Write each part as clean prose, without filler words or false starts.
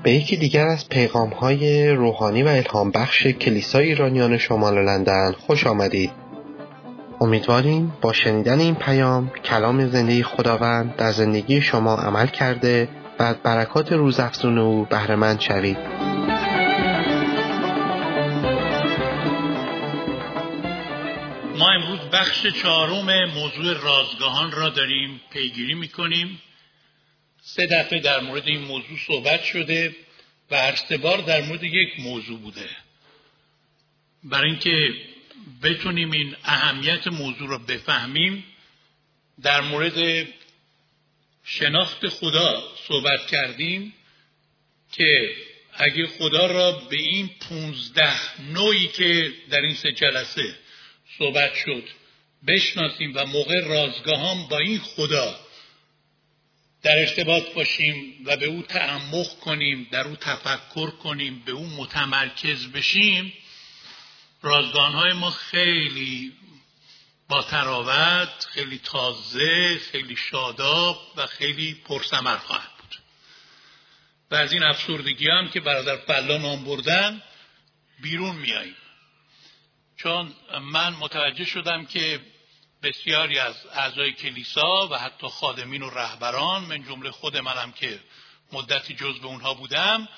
به یکی دیگر از پیغام‌های روحانی و الهام بخش کلیسای ایرانیان شمال لندن خوش آمدید. امیدواریم با شنیدن این پیام کلام زنده خداوند در زندگی شما عمل کرده و از برکات روزافزون او بهره مند شوید. ما امروز بخش 4 موضوع رازگاهان را داریم پیگیری می‌کنیم. 3 دفعه در مورد این موضوع صحبت شده و هر 3 بار در مورد یک موضوع بوده. برای اینکه بتونیم این اهمیت موضوع را بفهمیم، در مورد شناخت خدا صحبت کردیم که اگه خدا را به این 15 نوعی که در این 3 جلسه صحبت شد بشناسیم و موقع رازگاهان با این خدا در ارتباط باشیم و به او تعمق کنیم، در او تفکر کنیم، به او متمرکز بشیم، رازگاه‌های ما خیلی با تراوت، خیلی تازه، خیلی شاداب و خیلی پرثمر خواهد بود. و از این افسردگی هم که برادر فلا نام بردن بیرون میاییم. چون من متوجه شدم که بسیاری از اعضای کلیسا و حتی خادمین و رهبران، من جمله خود منم که مدتی جزو اونها بودم،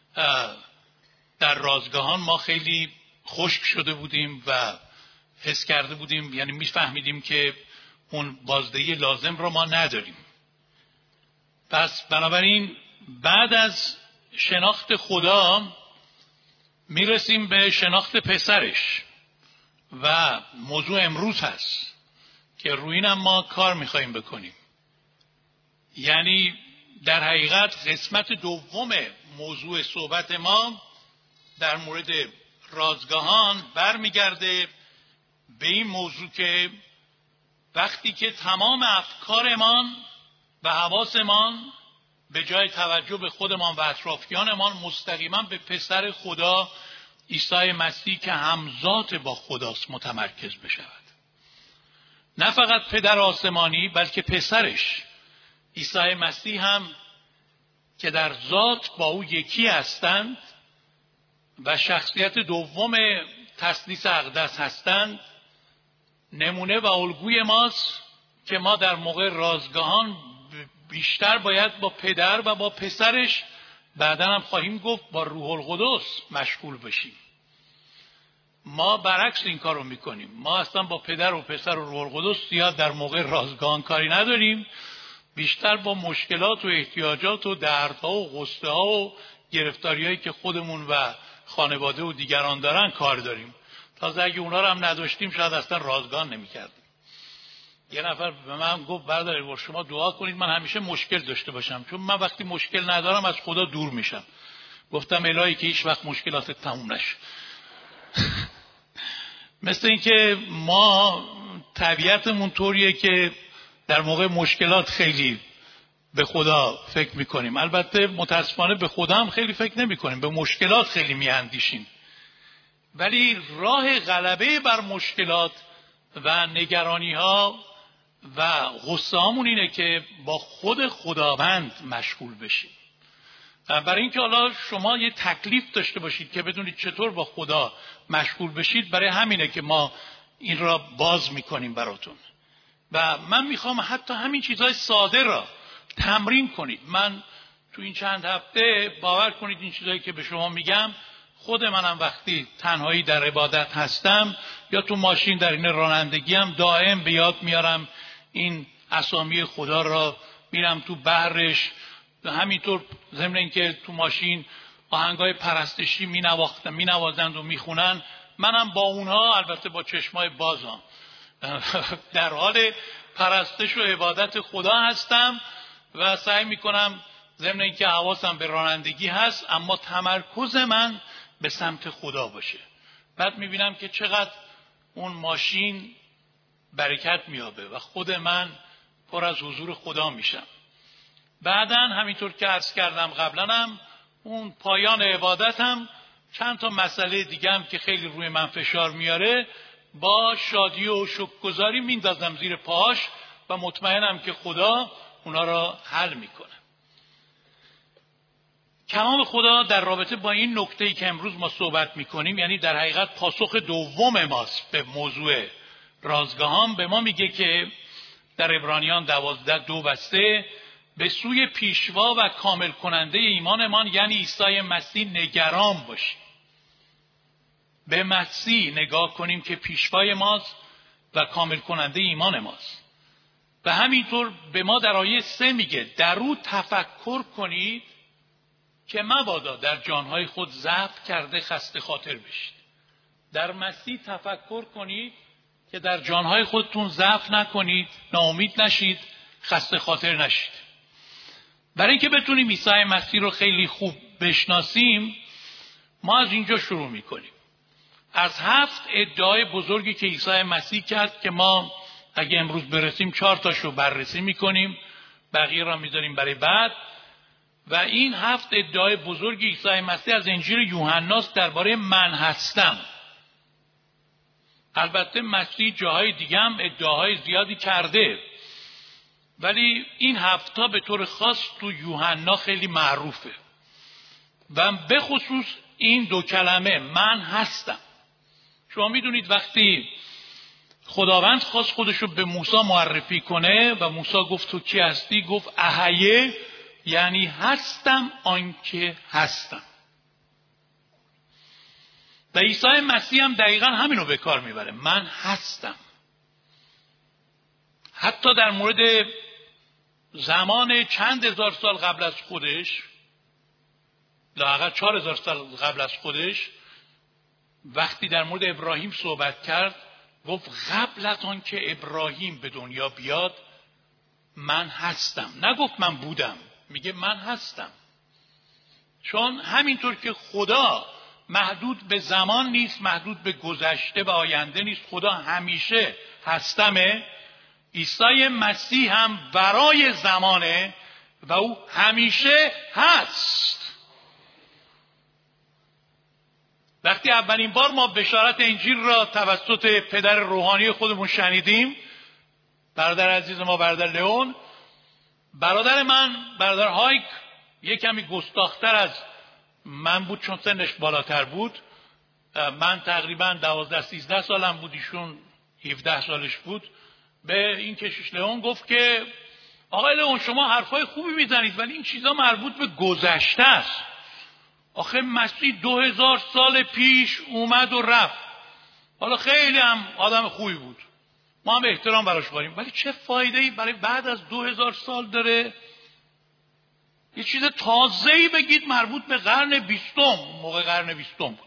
در رازگاهان ما خیلی خشک شده بودیم و حس کرده بودیم، یعنی میفهمیدیم که اون بازدهی لازم رو ما نداریم. پس بنابراین بعد از شناخت خدا میرسیم به شناخت پسرش و موضوع امروز هست که روی اینم ما کار میخواییم بکنیم. یعنی در حقیقت قسمت دوم موضوع صحبت ما در مورد رازگاهان برمیگرده به این موضوع که وقتی که تمام افکارمان و حواسمان به جای توجه به خودمان و اطرافیانمان مستقیما به پسر خدا عیسی مسیح که همذات با خداست متمرکز بشود. نه فقط پدر آسمانی بلکه پسرش عیسی مسیح هم که در ذات با او یکی هستند و شخصیت دوم تثلیث اقدس هستند، نمونه و الگوی ماست که ما در موقع رازگاهان بیشتر باید با پدر و با پسرش، بعداً هم خواهیم گفت با روح القدس مشغول بشیم. ما برعکس این کار رو میکنیم. ما اصلا با پدر و پسر و روح القدس زیاد در موقع رازگاهان کاری نداریم. بیشتر با مشکلات و احتیاجات و دردها و غصه ها و گرفتاریایی که خودمون و خانواده و دیگران دارن کار داریم. تازه اگه اونا رو هم نداشتیم شاید اصلا رازگاهان نمیکردیم. یه نفر به من گفت برادر شما دعا کنید من همیشه مشکل داشته باشم، چون من وقتی مشکل ندارم از خدا دور میشم. گفتم الهی که هیچ وقت مشکلات تموم نشه. مثل این که ما طبیعتمون طوریه که در موقع مشکلات خیلی به خدا فکر میکنیم. البته متاسفانه به خدا هم خیلی فکر نمیکنیم، به مشکلات خیلی میاندیشیم. ولی راه غلبه بر مشکلات و نگرانی ها و غصه هامون اینه که با خود خداوند مشغول بشیم. برای اینکه حالا شما یه تکلیف داشته باشید که بدونید چطور با خدا مشغول بشید، برای همینه که ما این را باز میکنیم براتون. و من میخوام حتی همین چیزهای ساده را تمرین کنید. من تو این چند هفته باور کنید این چیزهایی که به شما میگم، خود منم وقتی تنهایی در عبادت هستم یا تو ماشین در این رانندگی هم دائم به یاد میارم این اسامی خدا را، میرم تو بحرش. همینطور ضمن اینکه تو ماشین آهنگای پرستشی مینوازند و میخونن، منم با اونها البته با چشمای بازم در حال پرستش و عبادت خدا هستم و سعی میکنم ضمن اینکه حواسم به رانندگی هست اما تمرکز من به سمت خدا باشه. بعد میبینم که چقدر اون ماشین برکت میابه و خود من پر از حضور خدا میشم. بعداً همینطور که عرض کردم قبلا هم اون پایان عبادتم چند تا مسئله دیگه هم که خیلی روی من فشار میاره با شادی و شکرگزاری میندازم زیر پاهاش و مطمئنم که خدا اونا را حل میکنه. کلام خدا در رابطه با این نکته‌ای که امروز ما صحبت می‌کنیم، یعنی در حقیقت پاسخ دوم ماست به موضوع رازگاهان، به ما میگه که در عبرانیان 12:2 به سوی پیشوا و کامل کننده ایمانمان یعنی عیسی مسیح نگران باشیم. به مسیح نگاه کنیم که پیشوای ماست و کامل کننده ایمان ماست. و همینطور به ما در آیه 3 میگه در او تفکر کنید که مبادا در جانهای خود ضعف کرده خسته خاطر بشید. در مسیح تفکر کنید که در جانهای خودتون ضعف نکنید، ناامید نشید، خسته خاطر نشید. برای اینکه بتونیم عیسی مسیح رو خیلی خوب بشناسیم، ما از اینجا شروع میکنیم. از 7 ادعای بزرگی که عیسی مسیح کرد که ما اگه امروز برسیم 4 تاشو بررسی میکنیم، بقیه را میذاریم برای بعد. و این 7 ادعای بزرگ عیسی مسیح از انجیل یوحناست درباره من هستم. البته مسیح جاهای دیگه هم ادعاهای زیادی کرده، ولی این 7 تا به طور خاص تو یوحنا خیلی معروفه و به خصوص این 2 کلمه من هستم. شما میدونید وقتی خداوند خواست خودش رو به موسی معرفی کنه و موسی گفت تو کی هستی؟ گفت احیه، یعنی هستم آنکه هستم. و عیسی مسیح هم دقیقا همینو به کار میبره، من هستم. حتی در مورد زمان چند هزار سال قبل از خودش، لااقل 4000 سال قبل از خودش، وقتی در مورد ابراهیم صحبت کرد گفت قبل از آن که ابراهیم به دنیا بیاد من هستم. نگفت من بودم، میگه من هستم. چون همینطور که خدا محدود به زمان نیست، محدود به گذشته و آینده نیست، خدا همیشه هستمه، عیسی مسیح هم ورای زمانه و او همیشه هست. وقتی اولین بار ما بشارت انجیل را توسط پدر روحانی خودمون شنیدیم، برادر عزیز ما برادر لئون، برادر من برادر هایک یک کمی گستاختر از من بود چون سنش بالاتر بود. من تقریبا 12-13 سالم بود، ایشون 17 سالش بود. به این کشیش لئون گفت که آقای لئون شما حرفای خوبی میزنید ولی این چیزا مربوط به گذشته است. آخه مسیح 2000 سال پیش اومد و رفت. حالا خیلی هم آدم خوبی بود، ما هم احترام براش داریم، ولی چه فایده‌ای برای بعد از 2000 سال داره؟ یه چیز تازه‌ای بگید مربوط به قرن 20، موقع قرن 20 بود.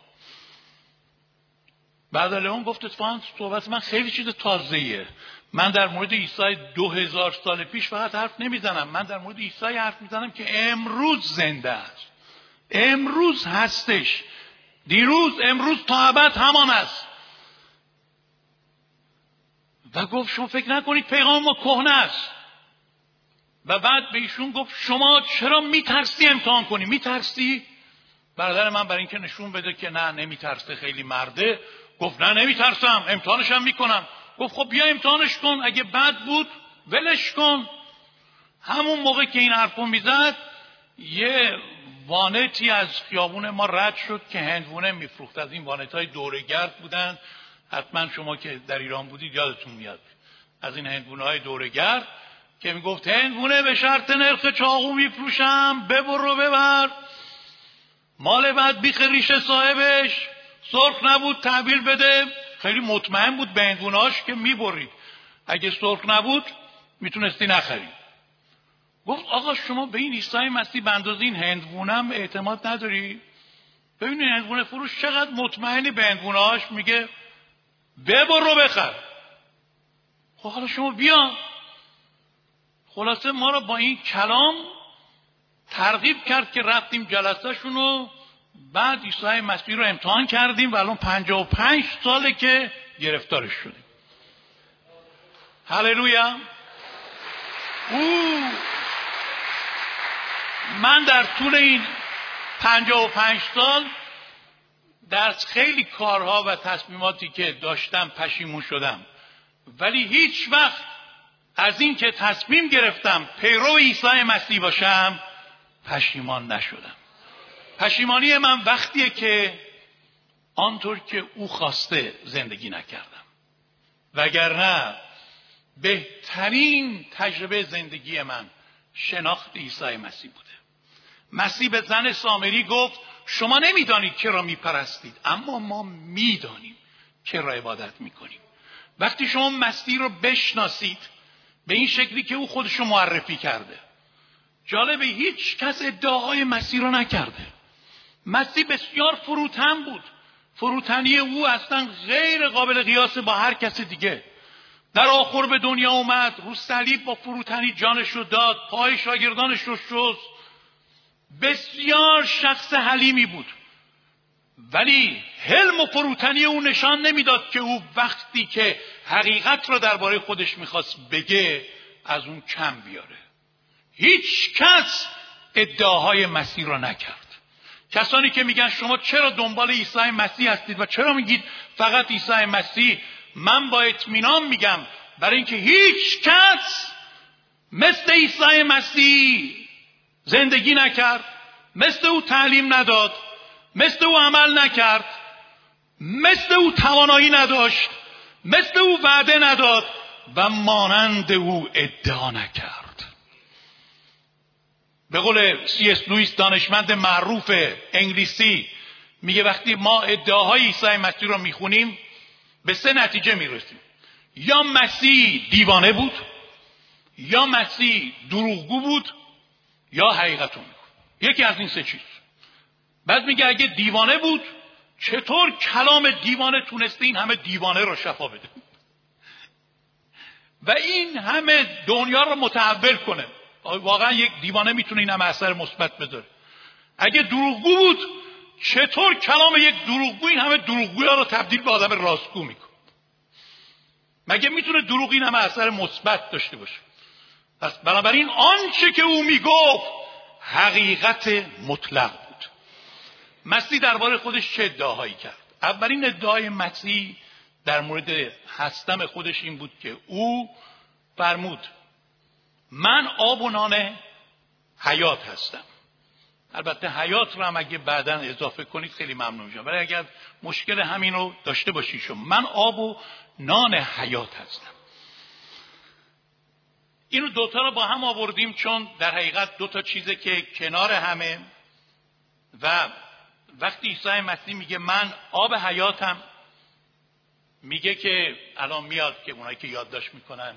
بعد لئون گفت اتفاقاً صحبت من خیلی چیز تازه‌ایه. من در مورد عیسی 2000 سال پیش فقط حرف نمیزنم، من در مورد عیسی حرف میزنم که امروز زنده است، امروز هستش، دیروز امروز تا ابد همان است. و گفت شما فکر نکنید پیغام ما کهنه است. و بعد به ایشون گفت شما چرا میترسی امتحان کنی؟ میترسی؟ برادر من برای اینکه نشون بده که نه نمیترسه، خیلی مرده، گفت نه نمیترسم، امتحانش هم میکنم. گفت خب بیا امتحانش کن، اگه بد بود ولش کن. همون موقع که این حرفو میزد یه وانتی از خیابون ما رد شد که هندوونه میفروخت. از این وانت‌های دوره‌گرد بودن، حتما شما که در ایران بودید یادتون میاد، از این هندوونه‌های دوره‌گرد که میگفت هندوونه به شرط نرخ چاقو میفروشم، ببر و ببر، مال بعد بیخ ریشه صاحبش، سرخ نبود تحویل بده. خیلی مطمئن بود به هندوونه‌هاش که میبرید، اگه سرخ نبود میتونستی نخرید. گفت آقا شما به این عیسی مسیح به اندازه این هندوونم اعتماد نداری؟ ببینید هندوونه فروش چقدر مطمئنی به هندوونه‌هاش، میگه ببر رو بخر. خب حالا شما بیا. خلاصه ما رو با این کلام ترغیب کرد که رفتیم جلسه‌شونو، بعد عیسی مسیح رو امتحان کردیم و الان 55 ساله که گرفتارش شدیم. هللویا. من در طول این 55 سال در خیلی کارها و تصمیماتی که داشتم پشیمون شدم، ولی هیچ وقت از این که تصمیم گرفتم پیرو عیسی مسیح باشم پشیمان نشدم. پشیمانی من وقتیه که آنطور که او خواسته زندگی نکردم، وگرنه بهترین تجربه زندگی من شناخت عیسی مسیح بوده. مسیح به زن سامری گفت شما نمیدانید که را میپرستید، اما ما میدانیم که را عبادت میکنیم. وقتی شما مسیح رو بشناسید به این شکلی که او خودش رو معرفی کرده، جالبه هیچ کس ادعاهای مسیح رو نکرده. مسیح بسیار فروتن بود. فروتنی او اصلا غیر قابل قیاس با هر کس دیگه. در آخر به دنیا اومد، رو صلیب با فروتنی جانش رو داد، پای شاگردانش رو شست. بسیار شخص حلیمی بود، ولی حلم و فروتنی او نشان نمیداد که او وقتی که حقیقت را درباره خودش میخواست بگه از اون کم بیاره. هیچ کس ادعاهای مسیح را نکرد. کسانی که میگن شما چرا دنبال عیسی مسیح هستید و چرا میگید فقط عیسی مسیح، من با اطمینان میگم برای اینکه هیچ کس مثل عیسی مسیح زندگی نکرد، مثل او تعلیم نداد، مثل او عمل نکرد، مثل او توانایی نداشت، مثل او وعده نداد و مانند او ادعا نکرد. به قول C.S. لوئیس دانشمند معروف انگلیسی میگه وقتی ما ادعاهای عیسی مسیح رو میخونیم به 3 نتیجه میرسیم: یا مسیح دیوانه بود، یا مسیح دروغگو بود، یا حقیقتو میگه. یکی از این 3 چیز. بعد میگه اگه دیوانه بود چطور کلام دیوانه تونسته این همه دیوانه رو شفا بده و این همه دنیا رو متحول کنه؟ واقعا یک دیوانه میتونه این همه اثر مثبت بذاره. اگه دروغگو بود چطور کلام یک دروغگو این همه دروغگویی رو تبدیل به آدم راستگو میکنه؟ مگه میتونه دروغ این همه اثر مثبت داشته باشه؟ پس بنابراین آنچه که او میگفت حقیقت مطلق بود. مسیح درباره خودش چه ادعاهایی کرد؟ اولین ادعای مسیح در مورد هستم خودش این بود که او فرمود من آب و نان حیات هستم. البته حیات رو هم اگه بعداً اضافه کنید خیلی ممنون میشم، ولی اگر مشکل همین رو داشته باشید شما، من آب و نان حیات هستم. اینو دوتا رو با هم آوردیم چون در حقیقت 2 چیزه که کنار همه و وقتی عیسی مسیح میگه من آب حیاتم، میگه که الان میاد که اونایی که یادداشت میکنن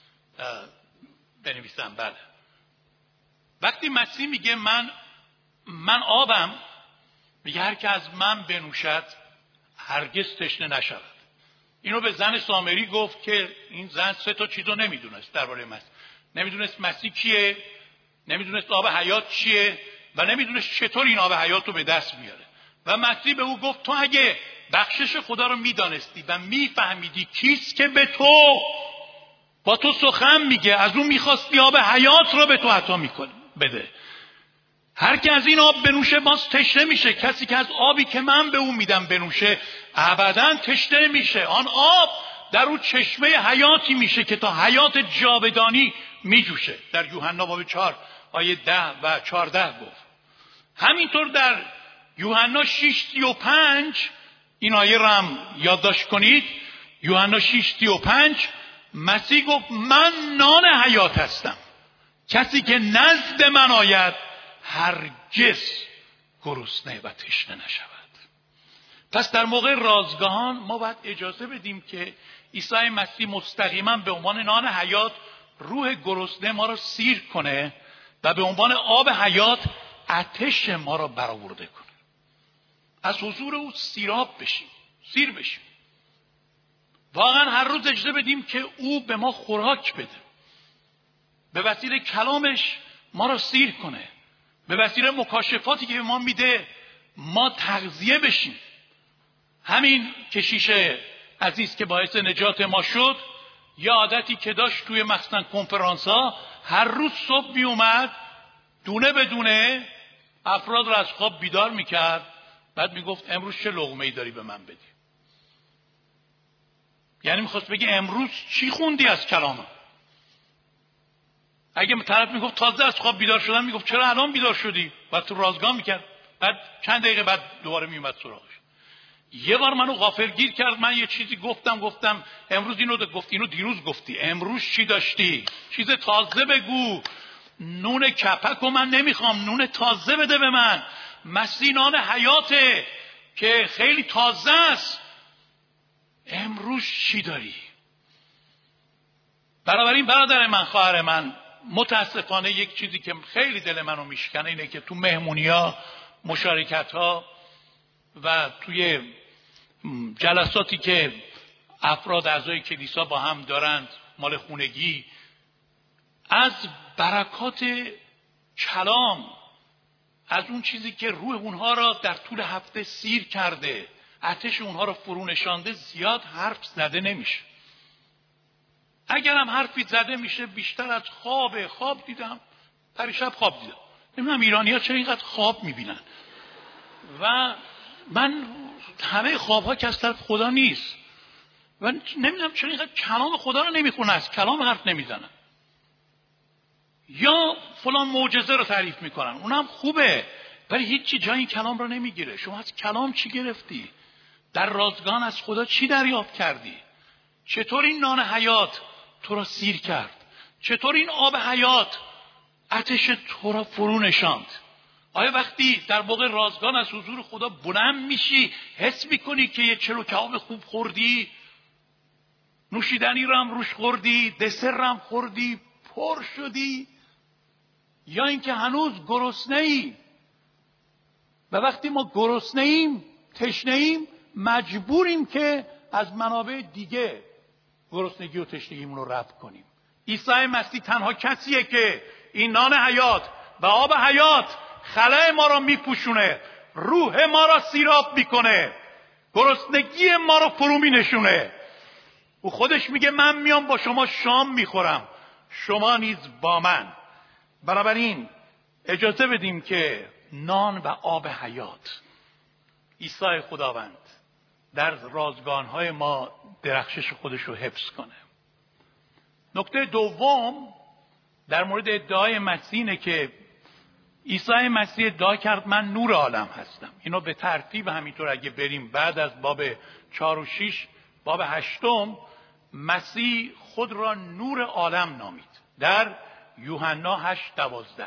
بنویسن. بله، وقتی مسیح میگه من آبم، میگه هر که از من بنوشد هرگز تشنه نشود. اینو به زن سامری گفت که این زن 3 چیزو نمیدونست درباره مسیح. نمیدونست مسیح کیه، نمیدونست آب حیات چیه و نمیدونست چطور این آب حیات رو به دست میاره. و مسیح به او گفت تو اگه بخشش خدا رو میدانستی و میفهمیدی کیست که به تو با تو سخن میگه، از اون میخواستی آب حیات رو به تو عطا میکنه بده. هر که از این آب بنوشه باز تشنه میشه. کسی که از آبی که من به اون میدم بنوشه ابداً تشنه میشه. آن آب در اون چشمه حیاتی میشه که تا حیات جاودانی میجوشه. در یوحنا باب 4 آیه 10 و 14 گفت. همینطور در یوحنا 6:35 این آیه رو هم یادداشت کنید. یوحنا 6:35 مسیح گفت من نان حیات هستم، کسی که نزد من آید هرگز گرسنه و تشنه نشود. پس در موقع رازگاهان ما باید اجازه بدیم که عیسی مسیح مستقیما به عنوان نان حیات روح گرسنه ما را سیر کنه و به عنوان آب حیات آتش ما را برآورده کنه. از حضور او سیراب بشیم، سیر بشیم. واقعا هر روز اجازه بدیم که او به ما خوراک بده، به وسیله کلامش ما را سیر کنه، به وسیله مکاشفاتی که به ما میده ما تغذیه بشیم. همین کشیش عزیز که باعث نجات ما شد، یه عادتی که داشت توی مثلا کنفرانس ها، هر روز صبح می اومد دونه به دونه افراد را از خواب بیدار میکرد، بعد میگفت امروز چه لقمه‌ای داری به من بدی. یعنی میخواست بگه امروز چی خوندی از کلامم. اگه طرف میگفت تازه از خواب بیدار شدم، میگفت چرا الان بیدار شدی؟ بعد تو رازگاه میکرد بعد چند دقیقه بعد دوباره میومد سراغش. یه بار منو غافلگیر کرد، من یه چیزی گفتم امروز اینو گفتی، اینو دیروز گفتی، امروز چی داشتی؟ چیز تازه بگو. نون کپک و من نمیخوام، نون تازه بده به من. مسیح نان حیاته که خیلی تازه است. امروز چی داری؟ بنابراین برادر من، خواهر من، متاسفانه یک چیزی که خیلی دل منو میشکنه اینه که تو مهمونی‌ها، مشارکت‌ها و توی جلساتی که افراد اعضای کلیسا با هم دارند، مال خونگی، از برکات کلام، از اون چیزی که روح اونها را در طول هفته سیر کرده، آتش اونها را فرو نشانده، زیاد حرف زده نمیشه. اگر هم حرفی زده میشه بیشتر از خواب دیدم، پریشب خواب دیدم. نمیدونم ایرانی ها چرا اینقدر خواب میبینن و من همه خوابها که از طرف خدا نیست و نمیدونم چرا اینقدر کلام خدا رو نمیخونن، از کلام حرف نمیزنن یا فلان معجزه رو تعریف میکنن. اونم خوبه ولی هیچی جای این کلام رو نمیگیره. شما از کلام چی گرفتی؟ در رازگان از خدا چی دریافت کردی؟ چطور این نان حیات تو را سیر کرد؟ چطور این آب حیات آتش تو را فرو نشاند؟ آیا وقتی در موقع رازگان از حضور خدا بلند میشی حس میکنی که یه چلو کباب خوب خوردی، نوشیدنی رو هم روش خوردی، دسر رو هم خوردی، پر شدی، یا اینکه هنوز گرسنه ای؟ و وقتی ما گرسنه ایم، تشنه ایم، مجبوریم که از منابع دیگه گرسنگی و تشنگیمون رو رفع کنیم. عیسی مسیح تنها کسیه که این نان حیات و آب حیات خلای ما را میپوشونه، روح ما را سیراب میکنه، گرسنگی ما را فرو مینشونه. او خودش میگه من میام با شما شام میخورم، شما نیز با من. بنابراین اجازه بدیم که نان و آب حیات، عیسی خداوند، در رازگانهای ما درخشش خودش رو حفظ کنه. نکته دوم در مورد ادعای مسیح اینه که عیسی مسیح ادعا کرد من نور عالم هستم. اینو به ترتیب همینطور اگه بریم بعد از باب 4 و 6 باب 8 مسیح خود را نور عالم نامید. در یوحنا 8:12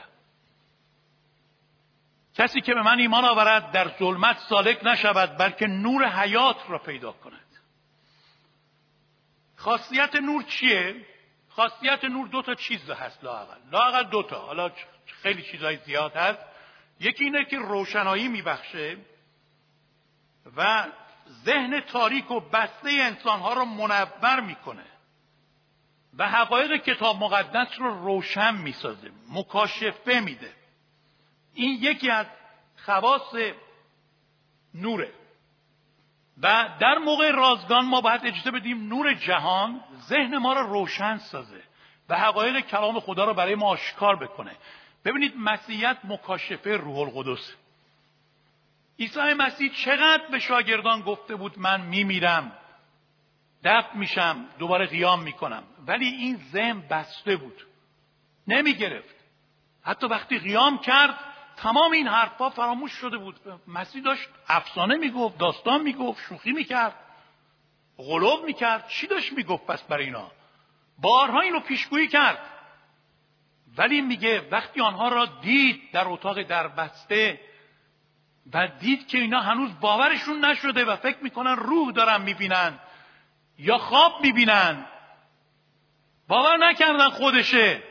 کسی که به من ایمان آورد در ظلمت سالک نشود بلکه نور حیات را پیدا کند. خاصیت نور چیه؟ خاصیت نور 2 چیز هست لااقل 2 تا. حالا خیلی چیزای زیاد هست. یکی اینه که روشنایی میبخشه و ذهن تاریک و بسته انسانها رو منور میکنه و حقایق کتاب مقدس رو روشن میسازه، مکاشفه میده. این یکی از خواص نوره. و در موقع رازگان ما باید اجازه بدیم نور جهان ذهن ما رو روشن سازه و حقایق کلام خدا رو برای ما آشکار بکنه. ببینید مسیحیت مکاشفه روح القدس. عیسی مسیح چقدر به شاگردان گفته بود من میمیرم، دفن میشم، دوباره قیام میکنم، ولی این ذهن بسته بود، نمیگرفت. حتی وقتی قیام کرد تمام این حرفا فراموش شده بود. مسیح داشت افسانه میگفت، داستان میگفت، شوخی میکرد، غلوب میکرد. چی داشت میگفت پس برای اینا؟ بارها اینو پیشگویی کرد. ولی میگه وقتی آنها را دید در اتاق دربسته و دید که اینا هنوز باورشون نشده و فکر میکنن روح دارن میبینن یا خواب میبینن، باور نکردن خودشه،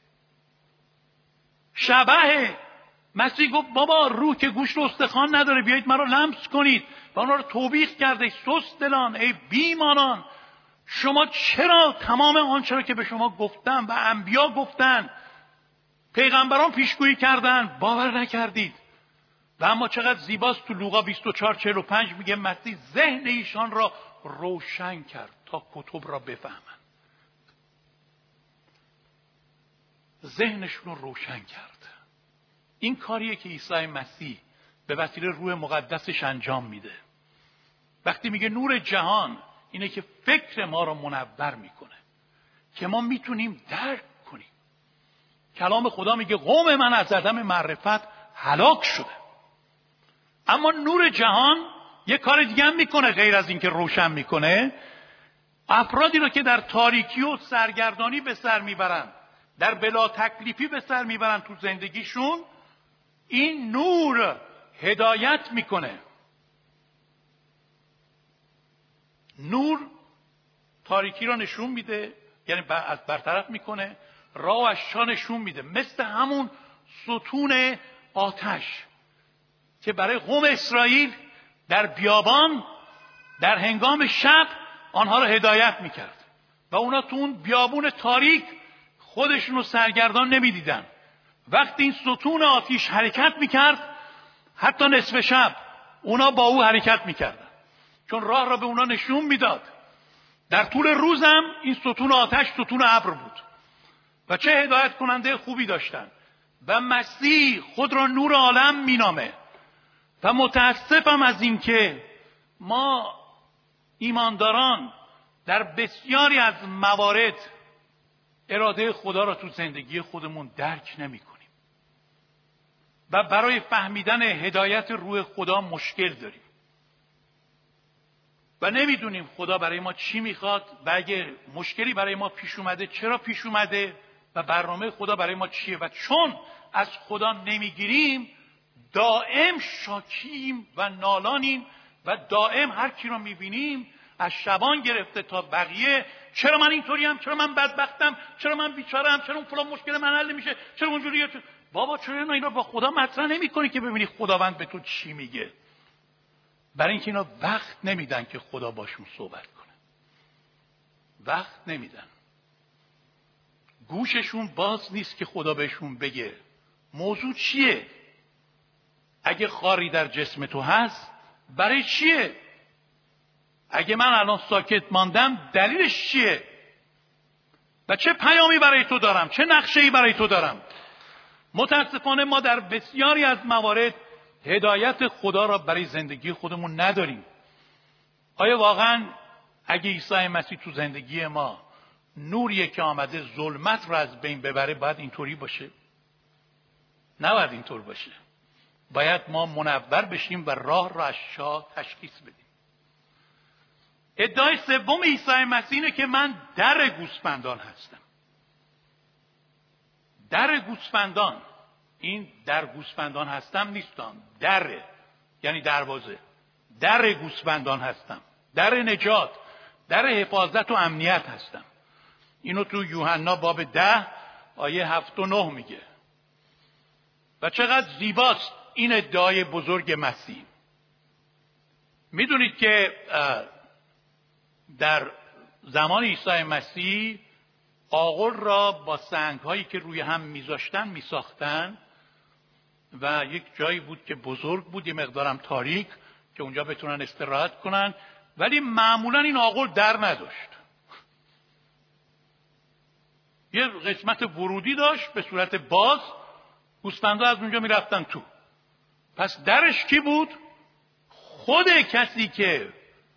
شبهه. مسیح گفت بابا روح که گوشت و استخوان نداره، بیایید مرا لمس کنید. و اونا رو توبیخ کرده. سست دلان، ای بیمانان، شما چرا تمام آنچه را که به شما گفتم و انبیا گفتن، پیغمبران پیشگویی کردن، باور نکردید؟ و اما چقدر زیباست تو لوقا 24:45 میگه مسیح ذهن ایشان را روشن کرد تا کتب را بفهمند. ذهنشون رو روشن کرد. این کاریه که عیسی مسیح به وسیله روح مقدسش انجام میده. وقتی میگه نور جهان، اینه که فکر ما رو منور میکنه که ما میتونیم درک کنیم. کلام خدا میگه قوم من از عدم معرفت هلاک شده. اما نور جهان یه کار دیگه هم میکنه غیر از اینکه روشن میکنه. افرادی رو که در تاریکی و سرگردانی به سر میبرن، در بلا تکلیفی به سر میبرن تو زندگیشون، این نور هدایت میکنه. نور تاریکی رو نشون میده، یعنی از برطرف میکنه، راهش را نشون میده. مثل همون ستون آتش که برای قوم اسرائیل در بیابان در هنگام شب آنها رو هدایت میکرد و اونا تو اون بیابون تاریک خودشون رو سرگردان نمیدیدن. وقتی این ستون آتش حرکت میکرد، حتی نصف شب اونا با او حرکت میکردن، چون راه را به اونا نشون میداد. در طول روزم این ستون آتش ستون ابر بود و چه هدایت کننده خوبی داشتن. و مسیح خود را نور عالم مینامه. و متاسفم از این که ما ایمانداران در بسیاری از موارد اراده خدا را تو زندگی خودمون درک نمی کنیم و برای فهمیدن هدایت روح خدا مشکل داریم و نمیدونیم خدا برای ما چی میخواد و اگه مشکلی برای ما پیش اومده چرا پیش اومده و برنامه خدا برای ما چیه. و چون از خدا نمیگیریم دائم شاکیم و نالانیم و دائم هر کی رو میبینیم از شبان گرفته تا بقیه، چرا من اینطوریم، چرا من بدبختم، چرا من بیچاره‌ام، چرا اون فلان مشکل من حل نمیشه، چرا اونجوریه. بابا چرا اینا با خدا مطرح نمی‌کنی که ببینی خداوند به تو چی میگه؟ برای اینکه اینا وقت نمیدن که خدا باشون صحبت کنه. وقت نمیدن. گوششون باز نیست که خدا بهشون بگه موضوع چیه. اگه خاری در جسم تو هست برای چیه؟ اگه من الان ساکت ماندم دلیلش چیه؟ و چه پیامی برای تو دارم؟ چه نقشه‌ای برای تو دارم؟ متاسفانه ما در بسیاری از موارد هدایت خدا را برای زندگی خودمون نداریم. آیا واقعا اگه عیسی مسیح تو زندگی ما نوریه که آمده ظلمت را از بین ببره باید اینطوری باشه؟ نباید اینطور باشه. باید ما منور بشیم و راه را از شاه تشخیص بدیم. ادعای سوم عیسی مسیح اینه که من در گوسفندان هستم. در گوسفندان، این در گوسفندان هستم نیستم، در یعنی دروازه. در گوسفندان هستم، در نجات، در حفاظت و امنیت هستم. اینو تو یوحنا باب 10 آیه 7 و 9 میگه. و چقدر زیباست این ادعای بزرگ مسیح. میدونید که در زمان عیسی مسیح آغل را با سنگ‌هایی که روی هم میذاشتن میساختن و یک جایی بود که بزرگ بود، یه مقدارم تاریک که اونجا بتونن استراحت کنن، ولی معمولا این آغل در نداشت. یه قسمت ورودی داشت به صورت باز، گوسفندا از اونجا میرفتن تو. پس درش کی بود؟ خود کسی که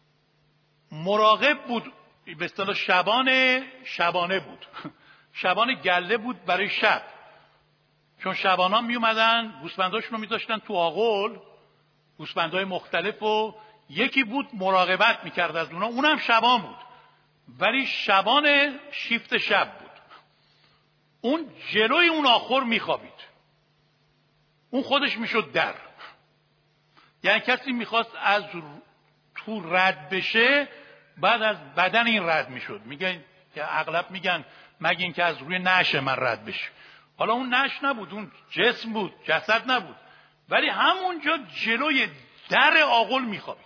مراقب بود، به اصطلاح شبانه بود. شبانه گله بود برای شب، چون شبانا می اومدن گوسفنداشون رو میذاشتن تو آغل، گوسفندای مختلف، و یکی بود مراقبت میکرد از اونا، اونم شبان بود ولی شبان شیفت شب بود. اون جلوی اون آخر میخوابید، اون خودش میشد در. یعنی کسی میخواست از تو رد بشه بعد از بدن این رد میشد. میگن که اغلب میگن مگه این که از روی نعش من رد بشه. حالا اون نعش نبود، اون جسم بود، جسد نبود، ولی همونجا جلوی در آغل میخوابید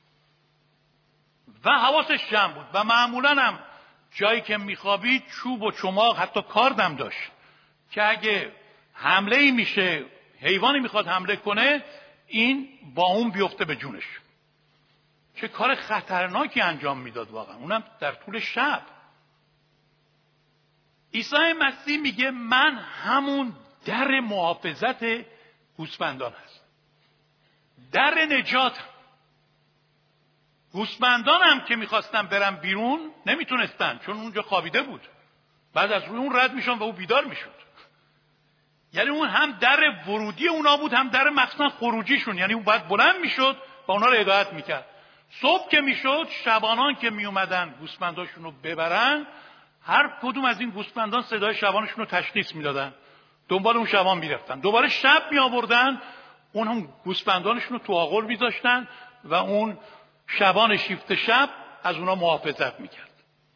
و حواسش جمع بود. و معمولا هم جایی که میخوابید چوب و چماق حتی کاردم داشت که اگه حمله ای میشه، حیوانی میخواد حمله کنه، این با اون بیفته به جونش. چه کار خطرناکی انجام میداد واقعا، اونم در طول شب. عیسی مسیح میگه من همون در محافظت گوسفندان هستم، در نجات. گوسفندان هم که میخواستن برن بیرون نمیتونستن، چون اونجا خوابیده بود. بعد از روی اون رد میشن و او بیدار میشد. یعنی اون هم در ورودی اونا بود، هم در مخزن خروجیشون. یعنی اون باید بلند میشد و اونا رو هدایت میکرد. صبح که میشد، شبانان که میومدن گوسفنداشون رو ببرن، هر کدوم از این گوسفندان صدای شبانشون رو تشخیص میدادن، دنبال اون شبان میرفتن. دوباره شب میآوردن، اون هم گوسفندانشون رو تو آغل میذاشتن و اون شبان شیفت شب از اونا محافظت میکرد.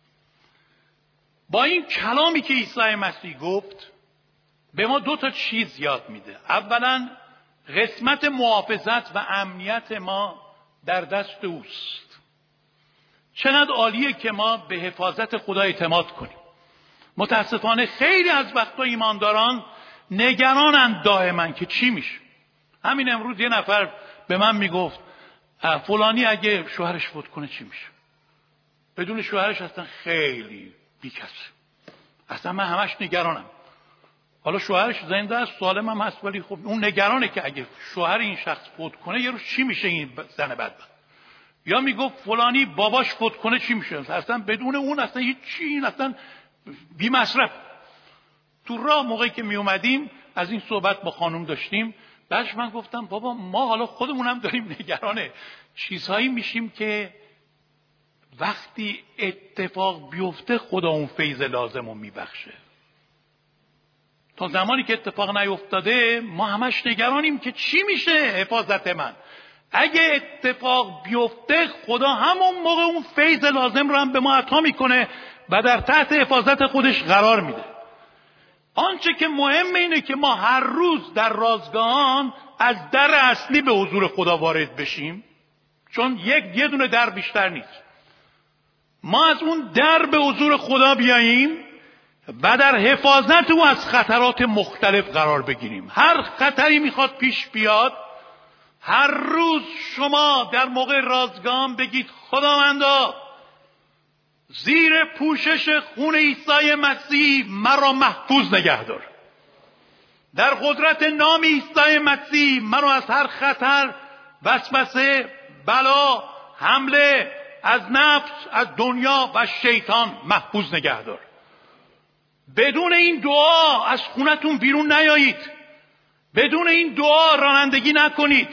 با این کلامی که عیسی مسیح گفت به ما 2 چیز یاد میده. اولا قسمت محافظت و امنیت ما در دست اوست. چقدر عالیه که ما به حفاظت خدا اعتماد کنیم. متاسفانه خیلی از وقتا ایمانداران نگرانند دائما که چی میشه. همین امروز یه نفر به من میگفت فلانی اگه شوهرش فوت کنه چی میشه؟ بدون شوهرش اصلا خیلی بیکسه. اصلا من همش نگرانم. حالا شوهرش زنده است، سالم هم هست، ولی خب اون نگرانه که اگه شوهر این شخص فوت کنه یه روز چی میشه این زن بدبخت. یا میگفت فلانی باباش فوت کنه چی میشه؟ اصلا بدون اون اصلا هیچ چی، این اصلا بی مصرف. تو راه موقعی که می اومدیم از این صحبت با خانم داشتیم، بعدش من گفتم بابا ما حالا خودمونم داریم نگرانه چیزهایی میشیم که وقتی اتفاق بیفته خدا اون فیض لازم رو میبخشه. تا زمانی که اتفاق نیفتاده ما همش نگرانیم که چی میشه حفاظت من. اگه اتفاق بیفته خدا همون موقع اون فیض لازم رو هم به ما عطا میکنه و در تحت حفاظت خودش قرار میده. آنچه که مهمه اینه که ما هر روز در رازگاهان از در اصلی به حضور خدا وارد بشیم، چون یه دونه در بیشتر نیست. ما از اون در به حضور خدا بیاییم و در حفاظت او از خطرات مختلف قرار بگیریم. هر خطری میخواد پیش بیاد، هر روز شما در موقع رازگاهان بگید خداوندا زیر پوشش خون عیسی مسیح مرا محفوظ نگه دار. در قدرت نام عیسی مسیح مرا از هر خطر، وسوسه، بلا، حمله از نفس، از دنیا و شیطان محفوظ نگه دار. بدون این دعا از خونتون بیرون نیایید. بدون این دعا رانندگی نکنید.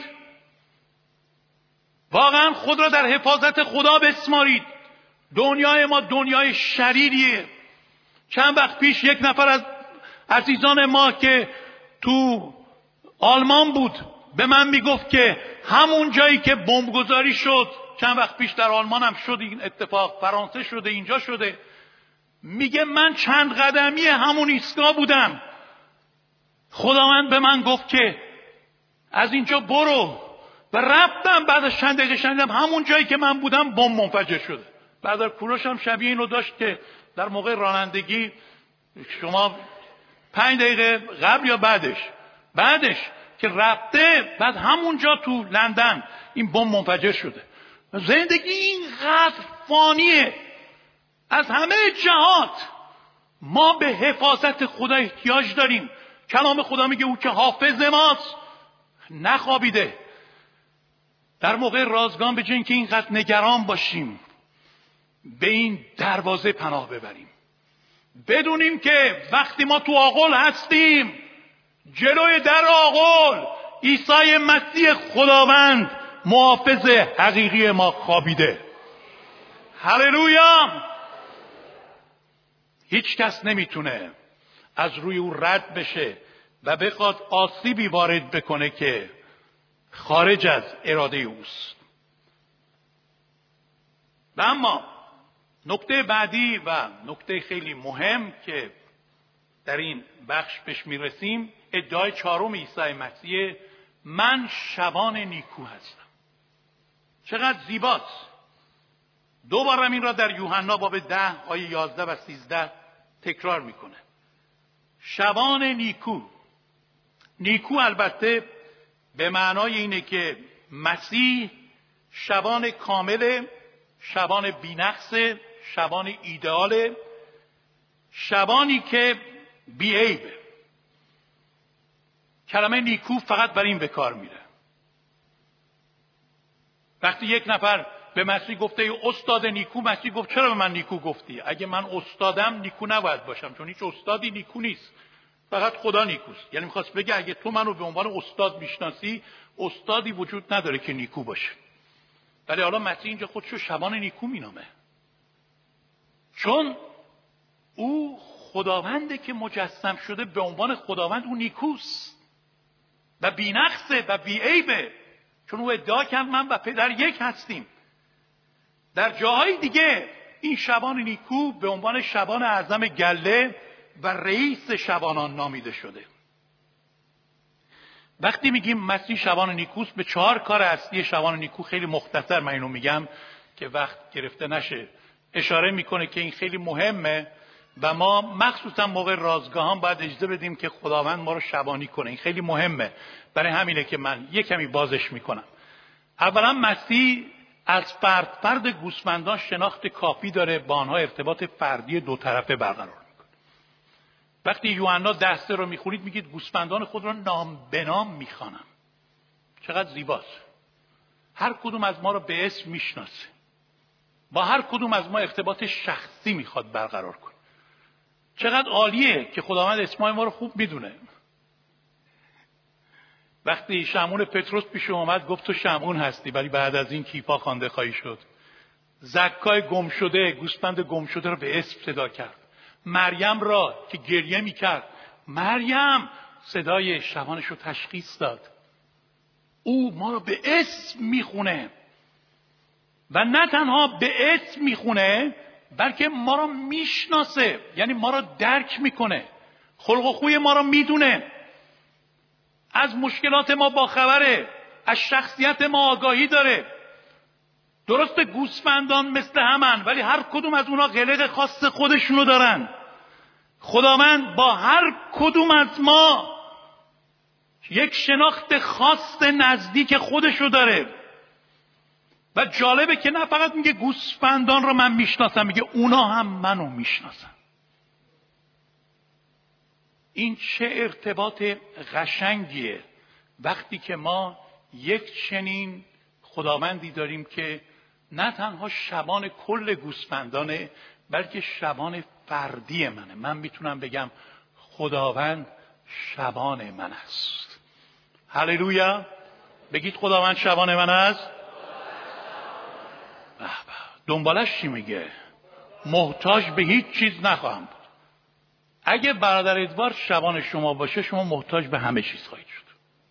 واقعا خود را در حفاظت خدا بسپارید. دنیای ما دنیای شریریه. چند وقت پیش یک نفر از عزیزان ما که تو آلمان بود به من میگفت که همون جایی که بمبگذاری شد، چند وقت پیش در آلمان هم شد این اتفاق، فرانسه شده، اینجا شده، میگه من چند قدمی همون ایستگاه بودم. خداوند به من گفت که از اینجا برو و رفتم. بعد از چند دقیقه شنیدم همون جایی که من بودم بمب منفجر شده. بعد کوروش هم شبیه اینو داشت که در موقع رانندگی شما 5 دقیقه قبل یا بعدش که رفته، بعد همونجا تو لندن این بمب منفجر شده. زندگی اینقدر فانیه. از همه جهات ما به حفاظت خدا احتیاج داریم. کلام خدا میگه او که حافظ ماست نخوابیده. در موقع رازگان به جای اینکه اینقدر نگران باشیم به این دروازه پناه ببریم. بدونیم که وقتی ما تو آغل هستیم، جلوی در آغل عیسی مسیح خداوند محافظ حقیقی ما خوابیده. هللویا. هیچ کس نمیتونه از روی او رد بشه و بخواد آسیبی وارد بکنه که خارج از اراده اوست. و اما نکته بعدی و نکته خیلی مهم که در این بخش بهش میرسیم، ادعای 4 عیسی مسیح، من شبان نیکو هستم. چقدر زیباست. 2 بار این را در یوحنا باب 10 آیه 11 و 13 تکرار میکنه. شبان نیکو. نیکو البته به معنای اینه که مسیح شبان کامل، شبان بی‌نقص، شبان ایدئال، شبانی که بی‌عیبه. کلمه نیکو فقط برای این به کار میره. وقتی یک نفر به مسیح گفته ای استاد نیکو، مسیح گفت چرا به من نیکو گفتی؟ اگه من استادم نیکو نباید باشم، چون هیچ استادی نیکو نیست. فقط خدا نیکوست. یعنی میخواست بگه اگه تو منو به عنوان استاد میشناسی، استادی وجود نداره که نیکو باشه. ولی حالا مسیح اینجا خودشو شبان نیکو مینامه، چون او خداونده که مجسم شده به عنوان خداوند. او نیکوست و بی‌نقصه و بی‌عیبه، چون او ادعا کرد من و پدر یک هستیم. در جاهای دیگه این شبان نیکو به عنوان شبان اعظم گله و رئیس شبانان نامیده شده. وقتی میگیم مسیح شبان نیکوست، به 4 کار اصلی شبان نیکو خیلی مختصر من اینو میگم که وقت گرفته نشه اشاره میکنه که این خیلی مهمه و ما مخصوصا موقع رازگاهان باید اجازه بدیم که خداوند ما رو شبانی کنه. این خیلی مهمه، برای همینه که من یک کمی بازش میکنم. اولا مسیح از فرد گوسفندان شناخت کافی داره، با آنها ارتباط فردی 2 طرفه برقرار میکنه. وقتی یوحنا 10 رو میخونید میگید گوسفندان خود را نام به نام میخوانم. چقدر زیباست. هر کدوم از ما رو به اسم میشناسه، با هر کدوم از ما ارتباط شخصی میخواد برقرار کنه. چقدر عالیه که خداوند اسمای ما رو خوب میدونه. وقتی شمعون پتروس پیش اومد گفت تو شمعون هستی، ولی بعد از این کیفا خوانده خواهی شد. زکای گم شده، گوسفند گم شده رو به اسم صدا کرد. مریم را که گریه میکرد، مریم، صدای شبانش رو تشخیص داد. او ما رو به اسم میخونه و نه تنها به اسم میخونه بلکه ما رو میشناسه، یعنی ما رو درک میکنه، خلق و خوی ما رو میدونه، از مشکلات ما باخبره، از شخصیت ما آگاهی داره. درسته گوسفندان مثل همن، ولی هر کدوم از اونا قلق خاص خودشونو دارن. خداوند با هر کدوم از ما یک شناخت خاص نزدیک خودشو داره و جالبه که نه فقط میگه گوسفندان رو من میشناسم، میگه اونا هم منو میشناسن. این چه ارتباط قشنگیه وقتی که ما یک چنین خداوندی داریم که نه تنها شبان کل گوسفندانه بلکه شبان فردی منه. من میتونم بگم خداوند شبان من است. هللویا. بگید خداوند شبان من است. دنبالش چی میگه؟ محتاج به هیچ چیز نخواهم بود. اگه برادر ادوارد شبان شما باشه، شما محتاج به همه چیز خواهید شد،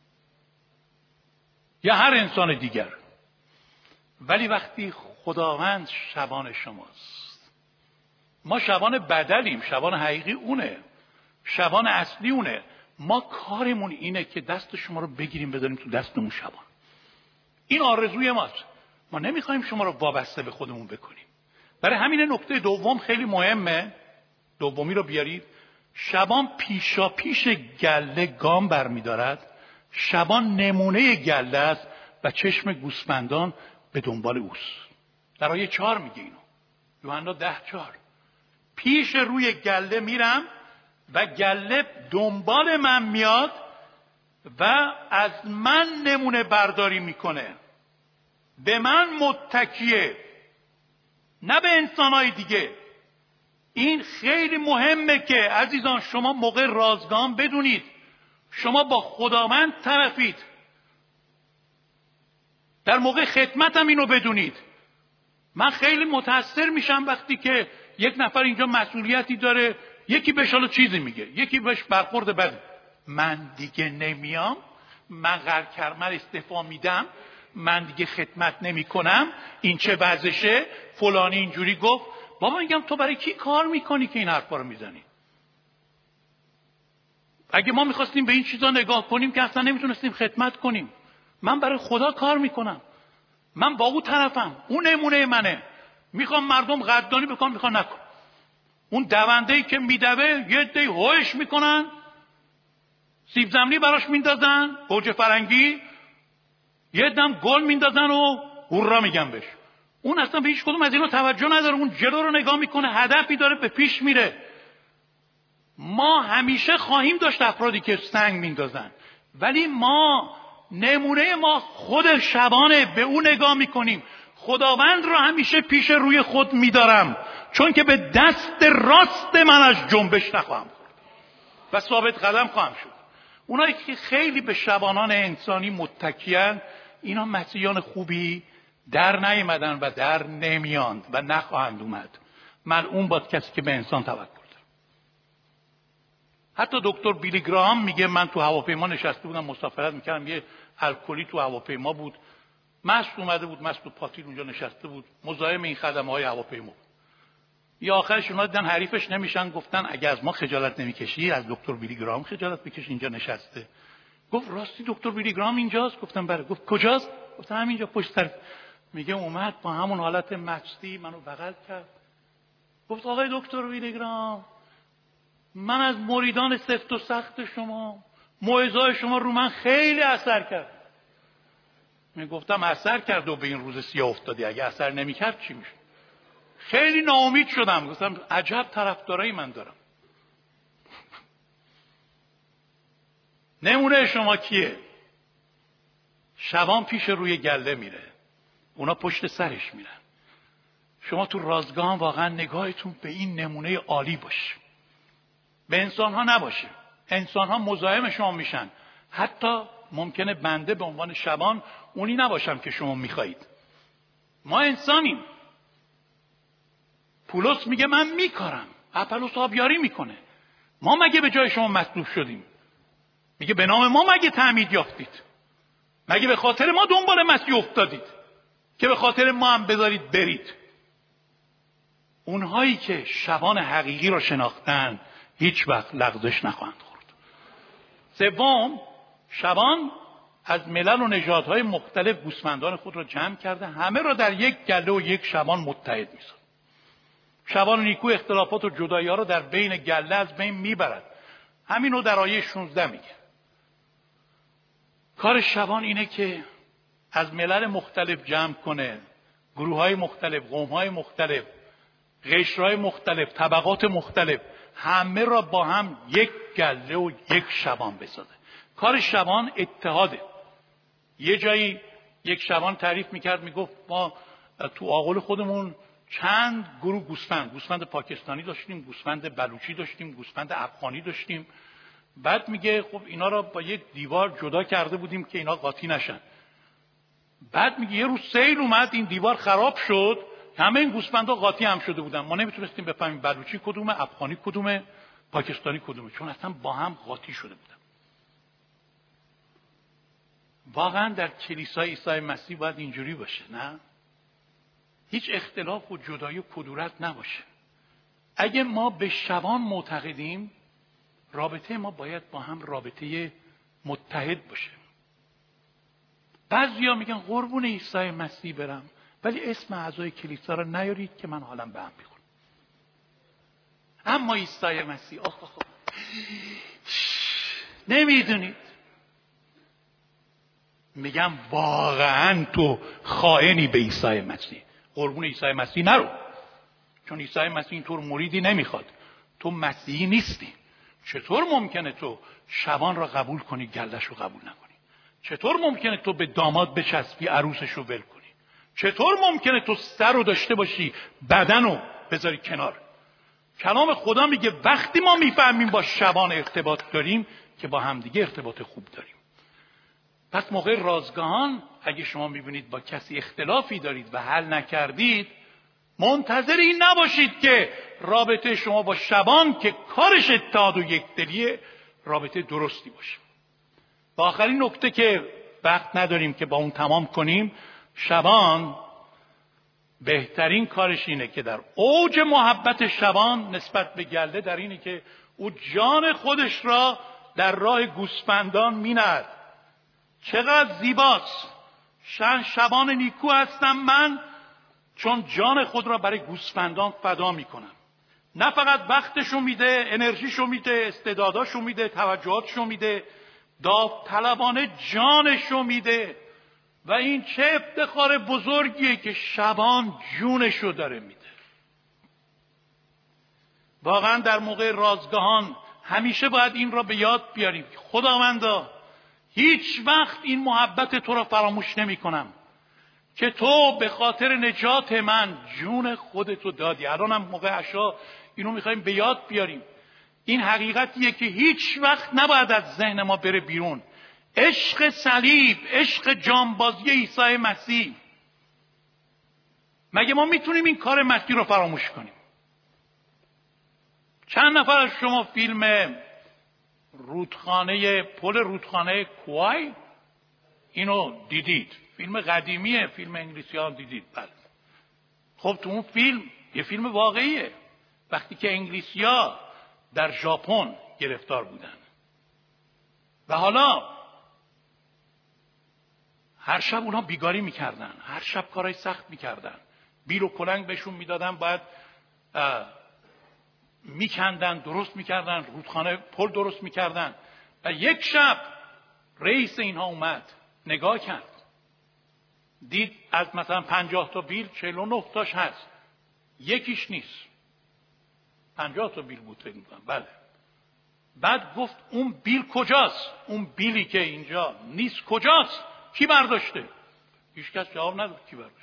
یا هر انسان دیگر. ولی وقتی خداوند شبان شماست، ما شبان بدلیم، شبان حقیقی اونه، شبان اصلی اونه. ما کارمون اینه که دست شما رو بگیریم بذاریم تو دستمون شبان. این آرزوی ماست. ما نمیخوایم شما رو وابسته به خودمون بکنیم. برای همین نکته دوم خیلی مهمه، دومی رو بیارید. شبان پیشا پیش گله گام برمیدارد. شبان نمونه گله است و چشم گوسفندان به دنبال اوست. در آیه 4 میگه اینو. یوحنا 10:4. پیش روی گله میرم و گله دنبال من میاد و از من نمونه برداری میکنه. به من متکیه، نه به انسانهای دیگه. این خیلی مهمه که عزیزان شما موقع رازگان بدونید شما با خداوند طرفید. در موقع خدمت هم اینو بدونید. من خیلی متاثر میشم وقتی که یک نفر اینجا مسئولیتی داره، یکی بهش حالا چیزی میگه، یکی بهش برخورد بده. من دیگه نمیام، من قرکرمر استعفا میدم، من دیگه خدمت نمی کنم، این چه وضعشه، فلانی اینجوری گفت. بابا میگم تو برای کی کار میکنی که این حرفا رو میزنی؟ اگه ما میخواستیم به این چیزا نگاه کنیم که اصلا نمیتونستیم خدمت کنیم. من برای خدا کار میکنم، من با او طرفم، اون نمونه منه. میخوام مردم قدردانی بکنم، میخوام نکن. اون دونده‌ای که میدوه یه عده‌ای هوش میکنن، سیب زمینی براش میندازن، گوجه فرنگی، یه دم گل میندازن و هورا میگن بهش. اون اصلا به هیچ کدوم از اینا توجه نداره، اون جلو رو نگاه میکنه، هدفی داره، به پیش میره. ما همیشه خواهیم داشت افرادی که سنگ میندازن، ولی ما نمونه ما خود شبانه، به اون نگاه میکنیم. خداوند رو همیشه پیش روی خود میدارم، چون که به دست راست من از جنبش نخواهم خورد. و ثابت قدم خواهم شد. اونایی که خیلی به شبانان انسانی متکیان، اینا مسیحیان خوبی در نیامدن و در نمیاند و نخواهند اومد. ملعون باد کسی که به انسان توکل داره. حتی دکتر بیلی گراهام میگه من تو هواپیما نشسته بودم مسافرت میکردم، یه الکلی تو هواپیما بود، مست اومده بود، مست و پاتیل اونجا نشسته بود، مزاحم این خدمه‌های هواپیما. یا آخرش اونا دیدن حریفش نمیشن، گفتن اگه از ما خجالت نمیکشی از دکتر بیلی گراهام خجالت بکش، اینجا نشسته. گفت راستی دکتر بیلی گراهام اینجاست؟ گفتم بله. گفت کجاست؟ گفتم همینجا پشت سر. میگه اومد با همون حالت مستی منو بغل کرد، گفت آقای دکتر بیلی گراهام، من از مریدان سفت و سخت شما، موعظه‌های شما رو من خیلی اثر کرد. میگفتم اثر کرد و به این روز سیاه افتادی، اگه اثر نمیکرد چی میشه؟ خیلی ناامید شدم، گفتم عجب طرفدارایی من دارم. نمونه شما کیه؟ شبان پیش روی گله میره، اونا پشت سرش میرن. شما تو رازگاه واقعا نگاهتون به این نمونه عالی باشه، به انسان ها نباشه. انسان ها مزاحم شما میشن، حتی ممکنه بنده به عنوان شبان اونی نباشم که شما میخواهید. ما انسانیم. پولس میگه من میکارم، اپولوس آبیاری میکنه. ما مگه به جای شما مطلوب شدیم؟ میگه به نام ما مگه تعمید یافتید؟ مگه به خاطر ما دنبال مسیح افتادید که به خاطر ما هم بذارید برید؟ اونهایی که شبان حقیقی رو شناختن هیچ وقت لغزش نخواهند خورد. سوم، شبان از ملل و نژادهای مختلف گوسفندان خود را جمع کرده، همه را در یک گله و یک شبان متحد می‌سازد. شبان نیکو اختلافات و جدایی‌ها را در بین گله از بین میبرد. همین رو در آیه 16 میگه. کار شبان اینه که از ملل مختلف جمع کنه، گروه‌های مختلف، قوم‌های مختلف، قشرهای مختلف، طبقات مختلف، همه را با هم یک گله و یک شبان بسازه. کار شبان اتحاده. یه جایی یک شبان تعریف میکرد، میگفت ما تو آغل خودمون چند گروه گوسفند پاکستانی داشتیم، گوسفند بلوچی داشتیم، گوسفند افغانی داشتیم. بعد میگه خب اینا را با یک دیوار جدا کرده بودیم که اینا قاطی نشن. بعد میگه یه روز سیل اومد، این دیوار خراب شد، همه این گوسفندا قاطی هم شده بودن. ما نمیتونستیم بفهمیم بلوچی کدومه، افغانی کدومه، پاکستانی کدومه، چون اصلا با هم قاطی شده بودن. واقعا در کلیسای عیسی مسیح باید اینجوری باشه، نه؟ هیچ اختلاف و جدایی و کدورت نباشه. اگه ما به شبان معتقدیم، رابطه ما باید با هم رابطه متحد باشه. بعضیا میگن قربون عیسی مسیح برم، ولی اسم اعضای کلیسا رو نیارید که من حالم به هم میخوره. اما عیسی مسیح نمیدونید. میگم واقعا تو خائنی به عیسی مسیح. قربون عیسی مسیح نرو، چون عیسی مسیح اینطور مریدی نمیخواد. تو مسیحی نیستی. چطور ممکنه تو شبان را قبول کنی گلش رو قبول نکنی؟ چطور ممکنه تو به داماد بچسبی عروسش رو ول کنی؟ چطور ممکنه تو سر رو داشته باشی بدن رو بذاری کنار؟ کلام خدا میگه وقتی ما میفهمیم با شبان ارتباط داریم که با همدیگه ارتباط خوب داریم. پس موقع رازگاهان اگه شما میبینید با کسی اختلافی دارید و حل نکردید، منتظر این نباشید که رابطه شما با شبان که کارش اتحاد و یکدلیه رابطه درستی باشه. و آخرین نکته که وقت نداریم که با اون تمام کنیم، شبان بهترین کارش اینه که در اوج محبت شبان نسبت به گله در اینه که او جان خودش را در راه گوسفندان می‌نهد. چقدر زیباست! شبان نیکو هستم من، چون جان خود را برای گوسفندان فدا میکنم. نه فقط وقتشو میده، انرژیشو میده، استعداداشو میده، توجهاتشو میده، داوطلبانه جانشو میده. و این چه افتخار بزرگیه که شبان جونشو داره میده. واقعا در موقع رازگاهان همیشه باید این را به یاد بیاریم که خداوندا هیچ وقت این محبت تو را فراموش نمی کنم که تو به خاطر نجات من جون خودتو دادی. الان هم موقع عشا اینو میخوایم به یاد بیاریم این حقیقتیه که هیچ وقت نباید از ذهن ما بره بیرون. عشق صلیب، عشق جانبازی عیسی مسیح. مگه ما میتونیم این کار مسیح رو فراموش کنیم؟ چند نفر از شما فیلم پل رودخانه کوای اینو دیدید؟ فیلم قدیمیه، فیلم انگلیسی ها دیدید؟ بله. خب تو اون فیلم، یه فیلم واقعیه، وقتی که انگلیسی ها در ژاپن گرفتار بودن و حالا هر شب اونها بیگاری میکردن، هر شب کارهای سخت میکردن، بیل و کلنگ بهشون میدادن، باید میکندن، درست میکردن، رودخانه پل درست میکردن. و یک شب رئیس اینها اومد نگاه کرد، دید از مثلا 50 تا بیل 49 تاش هست، یکیش نیست. 50 تا بیل بود فکر میکنم. بله. بعد گفت اون بیل کجاست؟ اون بیلی که اینجا نیست کجاست؟ کی برداشته؟ هیچ کس جواب نداد کی برداشته.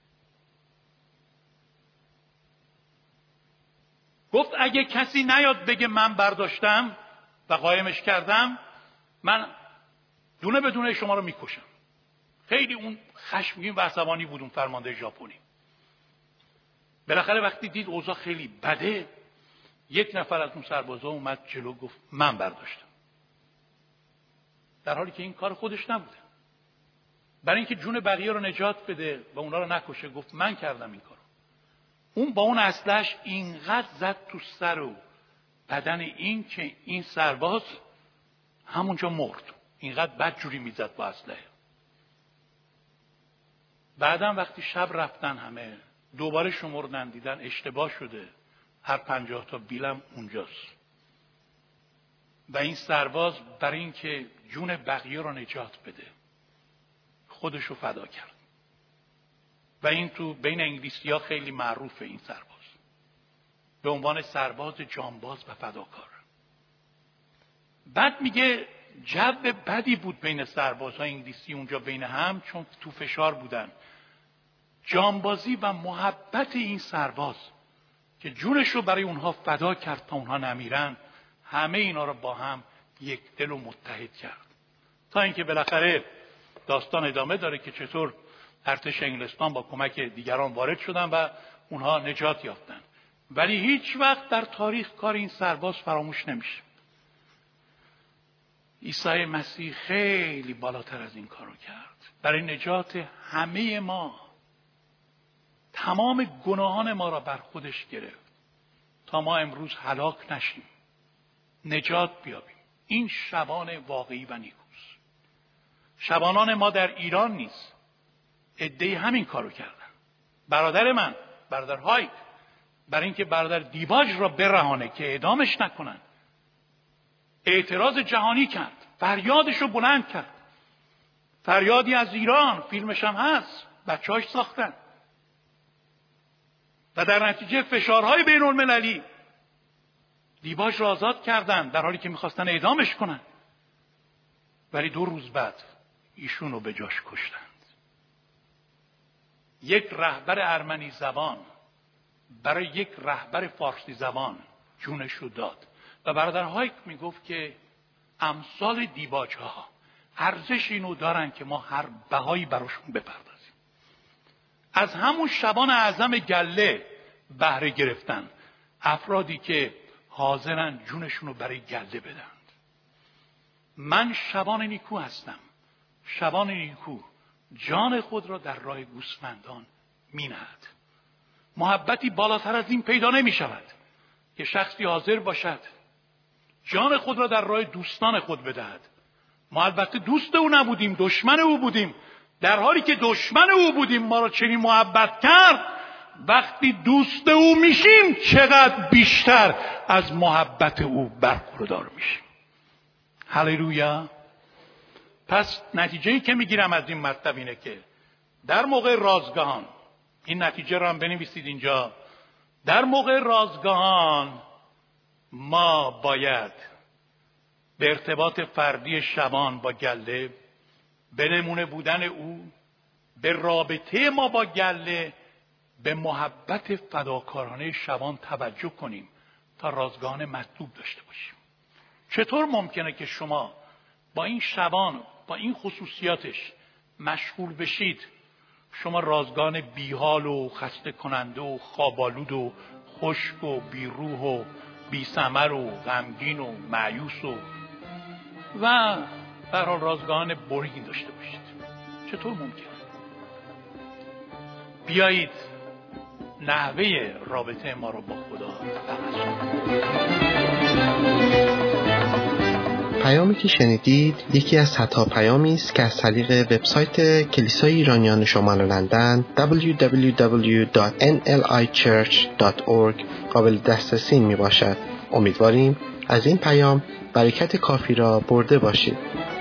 گفت اگه کسی نیاد بگه من برداشتم و قایمش کردم، من دونه بدونه شما رو میکشم. خیلی اون خشمگین و عصبانی بود اون فرمانده ژاپنی. بالاخره وقتی دید اوضاع خیلی بده، یک نفر از اون سربازا اومد جلو، گفت من برداشتم، در حالی که این کار خودش نبوده. برای اینکه جون بقیه رو نجات بده و اونا رو نکشه، گفت من کردم این کارو. اون با اون اسلحه‌اش اینقدر زد تو سر و بدن این که این سرباز همونجا مرد. اینقدر بدجوری میزد با اسلحه. بعدم وقتی شب رفتن همه دوباره شمردن، دیدن اشتباه شده، هر 50 تا بیلم اونجاست. و این سرباز برای اینکه جون بقیه رو نجات بده خودش رو فدا کرد. و این تو بین انگلیسی‌ها خیلی معروفه، این سرباز به عنوان سرباز جانباز و فداکار. بعد میگه جو بدی بود بین سربازهای انگلیسی اونجا بین هم، چون تو فشار بودن. جانبازی و محبت این سرباز که جونش رو برای اونها فدا کرد تا اونها نمیرن، همه اینا رو با هم یک دل و متحد کرد. تا اینکه بالاخره داستان ادامه داره که چطور ارتش انگلستان با کمک دیگران وارد شدن و اونها نجات یافتن. ولی هیچ وقت در تاریخ کار این سرباز فراموش نمیشه. عیسی مسیح خیلی بالاتر از این کارو کرد. برای نجات همه ما تمام گناهان ما را بر خودش گرفت تا ما امروز هلاک نشیم، نجات بیابیم. این شبان واقعی و نیکوست. شبانان ما در ایران نیست، عده‌ای همین کارو کردن. برادر من، برادر هایک، برای اینکه برادر دیباج را برهانه که اعدامش نکنن، اعتراض جهانی کرد، فریادش رو بلند کرد. فریادی از ایران، فیلمش هم هست، بچه‌هاش ساختن. و در نتیجه فشارهای بین المللی دیباج را آزاد کردن، در حالی که میخواستن اعدامش کنن. ولی 2 روز بعد ایشون رو به جاش کشتند. یک رهبر ارمنی زبان برای یک رهبر فارسی زبان جونش رو داد. و برادر هایک میگفت که امثال دیباج ها ارزش اینو دارن که ما هر بهایی براشون بپردازیم. از همون شبان اعظم گله بهره گرفتن افرادی که حاضرن جونشون رو برای گله بدند. من شبان نیکو هستم. شبان نیکو جان خود را در راه گوسفندان می نهد. محبتی بالاتر از این پیدا نمی شود که شخصی حاضر باشد جان خود را در راه دوستان خود بدهد. ما البته دوست او نبودیم، دشمن او بودیم. در حالی که دشمن او بودیم ما را چنین محبت کرد. وقتی دوست او میشیم چقدر بیشتر از محبت او برخوردار میشیم. هللویا. پس نتیجه‌ای که میگیرم از این مطلب اینه که در موقع رازگاهان، این نتیجه رو هم بنویسید اینجا، در موقع رازگاهان ما باید به ارتباط فردی شبان با گله، به نمونه بودن او، به رابطه ما با گله، به محبت فداکارانه شبان توجه کنیم تا رازگاهان مطلوب داشته باشیم. چطور ممکنه که شما با این شبان، با این خصوصیاتش مشغول بشید، شما رازگاهان بیحال و خسته کننده و خوابالود و خشک و بیروح و بی‌ثمر و غمگین و مایوس و به هر حال رازگاهان برهین داشته باشید؟ چطور ممکنه؟ بیایید نحوه رابطه ما رو با خدا عوض کنیم. پیامی که شنیدید یکی از صدها پیامی است که از طریق وبسایت کلیسای ایرانیان شمال لندن www.nlichurch.org قابل دسترسی می باشد. امیدواریم از این پیام برکت کافی را برده باشید.